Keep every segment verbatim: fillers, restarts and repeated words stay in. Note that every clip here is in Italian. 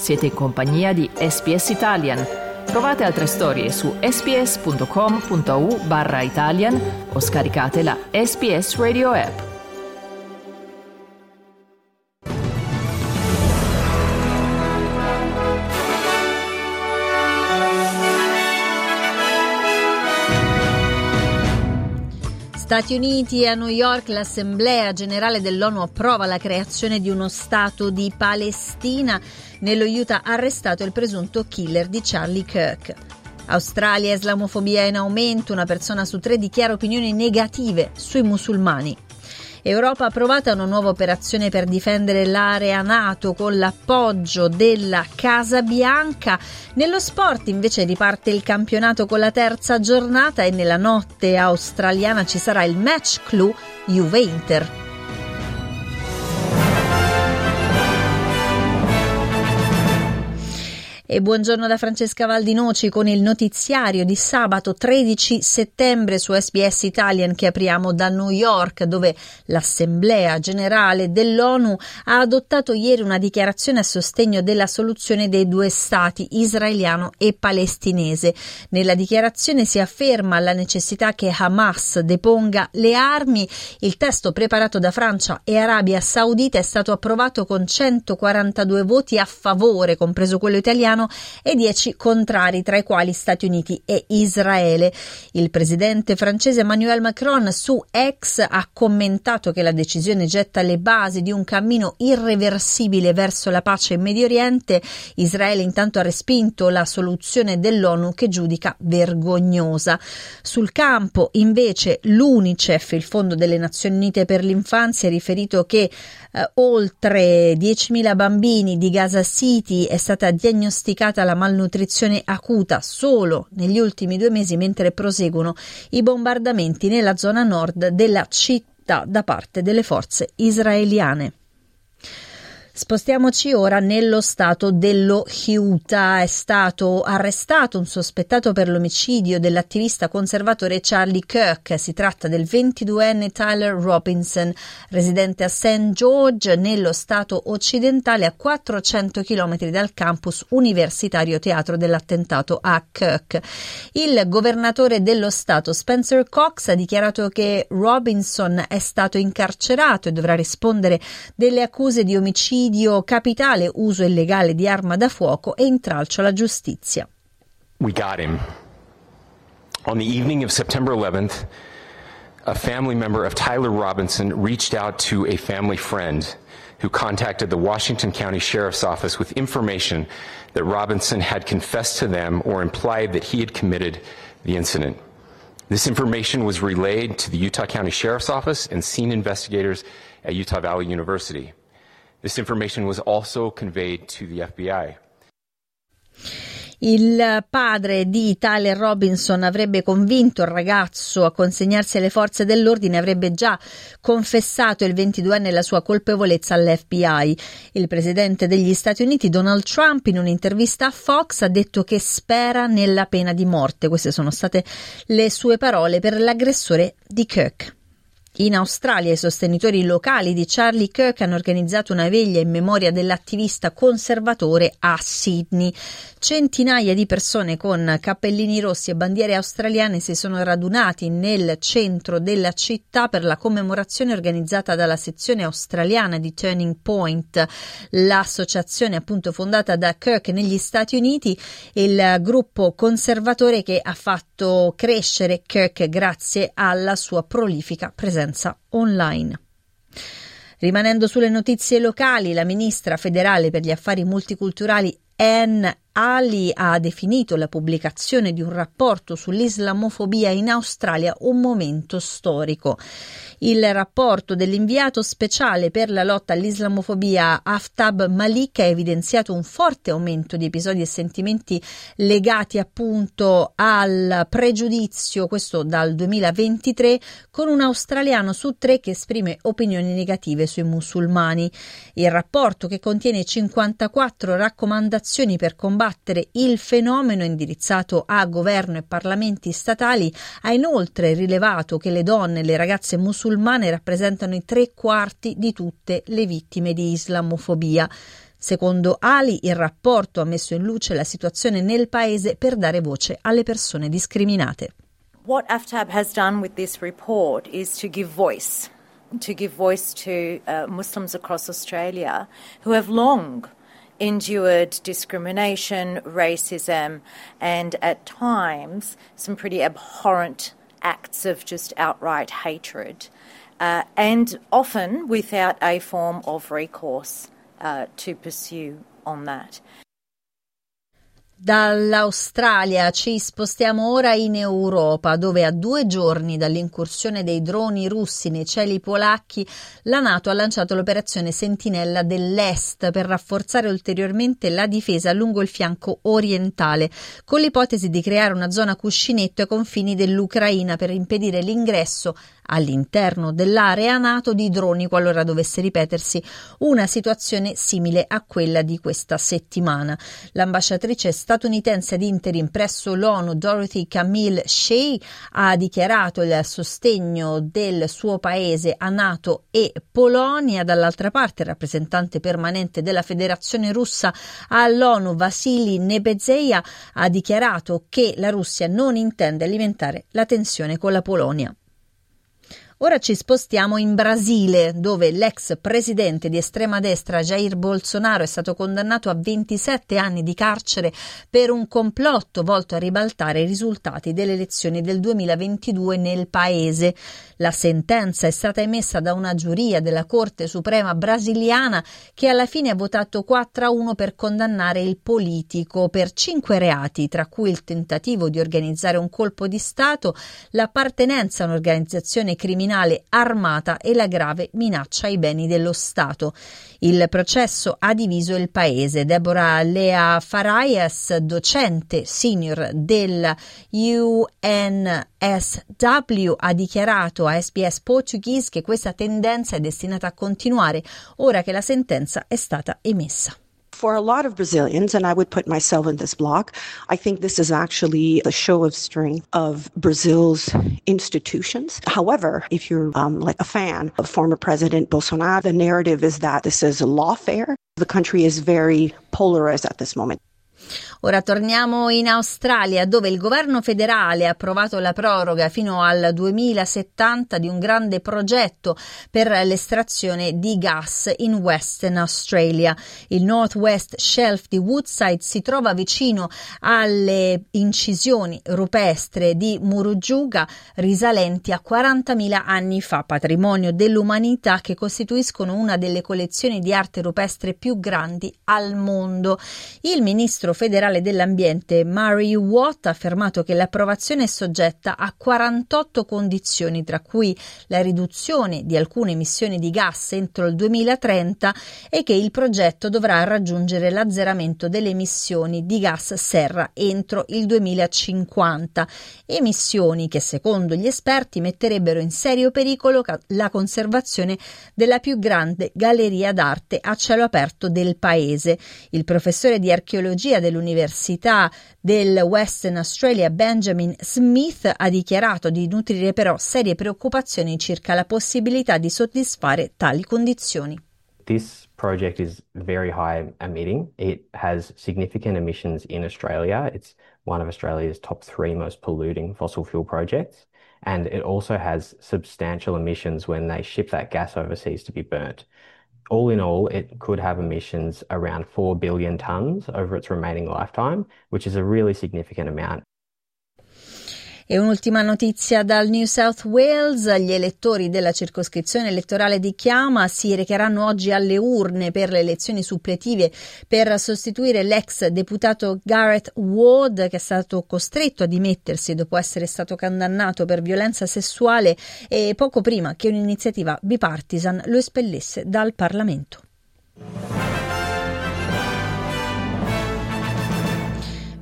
Siete in compagnia di S B S Italian. Trovate altre storie su sbs.com.au barra Italian o scaricate la S B S Radio app. Stati Uniti, a New York l'Assemblea Generale dell'ONU approva la creazione di uno Stato di Palestina. Nello Utah arrestato il presunto killer di Charlie Kirk. Australia, islamofobia in aumento, una persona su tre dichiara opinioni negative sui musulmani. Europa approvata una nuova operazione per difendere l'area NATO con l'appoggio della Casa Bianca. Nello sport invece riparte il campionato con la terza giornata e nella notte australiana ci sarà il match clou Juve-Inter. E buongiorno da Francesca Valdinoci con il notiziario di sabato tredici settembre su S B S Italian, che apriamo da New York, dove l'Assemblea Generale dell'ONU ha adottato ieri una dichiarazione a sostegno della soluzione dei due stati, israeliano e palestinese. Nella dichiarazione si afferma la necessità che Hamas deponga le armi. Il testo preparato da Francia e Arabia Saudita è stato approvato con centoquarantadue voti a favore, compreso quello italiano, e dieci contrari, tra i quali Stati Uniti e Israele. Il presidente francese Emmanuel Macron su X ha commentato che la decisione getta le basi di un cammino irreversibile verso la pace in Medio Oriente. Israele intanto ha respinto la soluzione dell'ONU, che giudica vergognosa. Sul campo invece l'UNICEF, il Fondo delle Nazioni Unite per l'Infanzia, ha riferito che eh, oltre diecimila bambini di Gaza City è stata diagnosticata la malnutrizione acuta solo negli ultimi due mesi, mentre proseguono i bombardamenti nella zona nord della città da parte delle forze israeliane. Spostiamoci ora nello stato dello Utah. È stato arrestato un sospettato per l'omicidio dell'attivista conservatore Charlie Kirk. Si tratta del ventiduenne Tyler Robinson, residente a Saint George, nello stato occidentale, a quattrocento chilometri dal campus universitario teatro dell'attentato a Kirk. Il governatore dello stato Spencer Cox ha dichiarato che Robinson è stato incarcerato e dovrà rispondere delle accuse di omicidio capitale, uso illegale di arma da fuoco e intralcio alla giustizia. We got him. On the evening of September eleventh, a family member of Tyler Robinson reached out to a family friend who contacted the Washington County Sheriff's Office with information that Robinson had confessed to them or implied that he had committed the incident. This information was relayed to the Utah County Sheriff's Office and scene investigators at Utah Valley University. This information was also conveyed to the F B I. Il padre di Tyler Robinson avrebbe convinto il ragazzo a consegnarsi alle forze dell'ordine, avrebbe già confessato il ventiduenne la sua colpevolezza all'F B I. Il presidente degli Stati Uniti Donald Trump, in un'intervista a Fox, ha detto che spera nella pena di morte. Queste sono state le sue parole per l'aggressore di Kirk. In Australia i sostenitori locali di Charlie Kirk hanno organizzato una veglia in memoria dell'attivista conservatore a Sydney. Centinaia di persone con cappellini rossi e bandiere australiane si sono radunati nel centro della città per la commemorazione organizzata dalla sezione australiana di Turning Point, l'associazione appunto fondata da Kirk negli Stati Uniti, il gruppo conservatore che ha fatto crescere Kirk grazie alla sua prolifica presenza online. Rimanendo sulle notizie locali, la ministra federale per gli affari multiculturali Anne Ali ha definito la pubblicazione di un rapporto sull'islamofobia in Australia un momento storico. Il rapporto dell'inviato speciale per la lotta all'islamofobia Aftab Malik ha evidenziato un forte aumento di episodi e sentimenti legati appunto al pregiudizio, questo dal duemilaventitré, con un australiano su tre che esprime opinioni negative sui musulmani. Il rapporto, che contiene cinquantaquattro raccomandazioni per combattere il fenomeno indirizzato a governo e parlamenti statali, ha inoltre rilevato che le donne e le ragazze musulmane rappresentano i tre quarti di tutte le vittime di islamofobia. Secondo Ali, il rapporto ha messo in luce la situazione nel paese per dare voce alle persone discriminate. What A F T A B has done with this report is to give voice, to give voice to uh, Muslims across Australia who have long endured discrimination, racism, and at times some pretty abhorrent acts of just outright hatred, uh, and often without a form of recourse uh, to pursue on that. Dall'Australia ci spostiamo ora in Europa, dove a due giorni dall'incursione dei droni russi nei cieli polacchi, la NATO ha lanciato l'operazione Sentinella dell'Est per rafforzare ulteriormente la difesa lungo il fianco orientale, con l'ipotesi di creare una zona cuscinetto ai confini dell'Ucraina per impedire l'ingresso all'interno dell'area NATO di droni qualora dovesse ripetersi una situazione simile a quella di questa settimana. L'ambasciatrice statunitense ad interim presso l'ONU Dorothy Camille Shea ha dichiarato il sostegno del suo paese a NATO e Polonia. Dall'altra parte il rappresentante permanente della Federazione Russa all'ONU Vasily Nebenzia ha dichiarato che la Russia non intende alimentare la tensione con la Polonia. Ora ci spostiamo in Brasile, dove l'ex presidente di estrema destra Jair Bolsonaro è stato condannato a ventisette anni di carcere per un complotto volto a ribaltare i risultati delle elezioni del duemilaventidue nel paese. La sentenza è stata emessa da una giuria della Corte Suprema brasiliana che alla fine ha votato quattro a uno per condannare il politico per cinque reati, tra cui il tentativo di organizzare un colpo di Stato, l'appartenenza a un'organizzazione criminale armata e la grave minaccia ai beni dello Stato. Il processo ha diviso il paese. Deborah Lea Farias, docente senior del U N S W, ha dichiarato a S B S Portuguese che questa tendenza è destinata a continuare ora che la sentenza è stata emessa. For a lot of Brazilians, and I would put myself in this block, I think this is actually the show of strength of Brazil's institutions. However, if you're um, like a fan of former President Bolsonaro, the narrative is that this is lawfare. The country is very polarized at this moment. Ora torniamo in Australia, dove il governo federale ha approvato la proroga fino al duemilasettanta di un grande progetto per l'estrazione di gas in Western Australia. Il North West Shelf di Woodside si trova vicino alle incisioni rupestre di Murujuga risalenti a quarantamila anni fa, patrimonio dell'umanità che costituiscono una delle collezioni di arte rupestre più grandi al mondo. Il ministro federale dell'ambiente Murray Watt ha affermato che l'approvazione è soggetta a quarantotto condizioni, tra cui la riduzione di alcune emissioni di gas entro il duemilatrenta e che il progetto dovrà raggiungere l'azzeramento delle emissioni di gas serra entro il duemilacinquanta, emissioni che secondo gli esperti metterebbero in serio pericolo la conservazione della più grande galleria d'arte a cielo aperto del paese. Il professore di archeologia dell'Università del Western Australia Benjamin Smith ha dichiarato di nutrire però serie preoccupazioni circa la possibilità di soddisfare tali condizioni. This project is very high emitting. It has significant emissions in Australia. It's one of Australia's top three most polluting fossil fuel projects. And it also has substantial emissions when they ship that gas overseas to be burnt. All in all, it could have emissions around four billion tonnes over its remaining lifetime, which is a really significant amount. E un'ultima notizia dal New South Wales: gli elettori della circoscrizione elettorale di Kiama si recheranno oggi alle urne per le elezioni suppletive per sostituire l'ex deputato Gareth Ward, che è stato costretto a dimettersi dopo essere stato condannato per violenza sessuale e poco prima che un'iniziativa bipartisan lo espellesse dal Parlamento.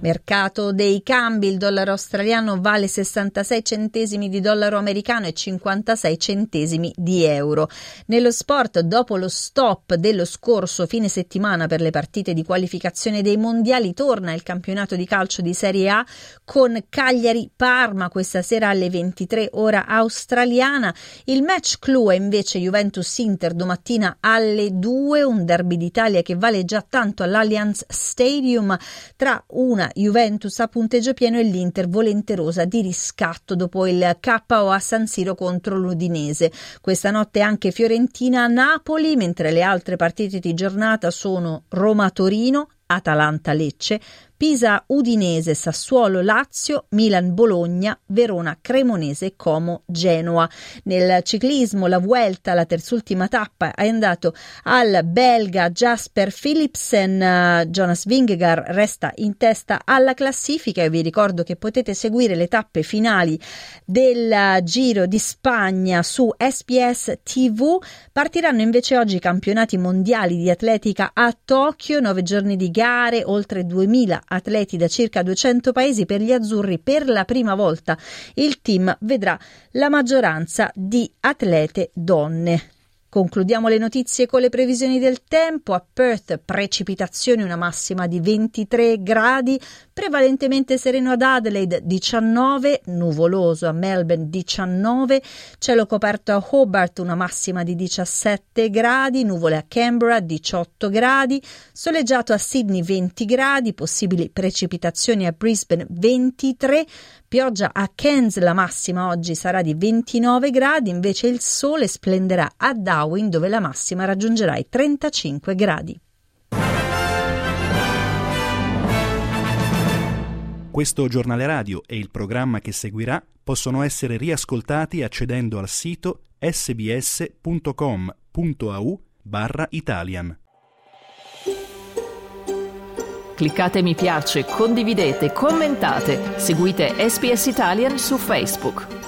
Mercato dei cambi: il dollaro australiano vale sessantasei centesimi di dollaro americano e cinquantasei centesimi di euro. Nello sport, dopo lo stop dello scorso fine settimana per le partite di qualificazione dei mondiali, torna il campionato di calcio di Serie A con Cagliari-Parma questa sera alle ventitré ora australiana. Il match clou è invece Juventus-Inter domattina alle due, un derby d'Italia che vale già tanto all'Allianz Stadium tra una Juventus a punteggio pieno e l'Inter volenterosa di riscatto dopo il K O a San Siro contro l'Udinese. Questa notte anche Fiorentina-Napoli, mentre le altre partite di giornata sono Roma-Torino, Atalanta-Lecce, Pisa-Udinese, Sassuolo-Lazio, Milan-Bologna, Verona-Cremonese e Como-Genoa. Nel ciclismo la Vuelta, la terzultima tappa, è andato al belga Jasper Philipsen. Jonas Vingegaard resta in testa alla classifica e vi ricordo che potete seguire le tappe finali del Giro di Spagna su S B S T V. Partiranno invece oggi i campionati mondiali di atletica a Tokyo, nove giorni di gare, oltre duemila atleti da circa duecento paesi. Per gli azzurri per la prima volta il team vedrà la maggioranza di atlete donne. Concludiamo le notizie con le previsioni del tempo. A Perth precipitazioni, una massima di ventitré gradi, prevalentemente sereno ad Adelaide diciannove, nuvoloso a Melbourne diciannove, cielo coperto a Hobart, una massima di diciassette gradi, nuvole a Canberra diciotto gradi, soleggiato a Sydney venti gradi, possibili precipitazioni a Brisbane ventitré, pioggia a Cairns, la massima oggi sarà di ventinove gradi, invece il sole splenderà a Darwin dove la massima raggiungerà i trentacinque gradi. Questo giornale radio e il programma che seguirà possono essere riascoltati accedendo al sito sbs.com.au barra Italian. Cliccate mi piace, condividete, commentate, seguite S B S Italian su Facebook.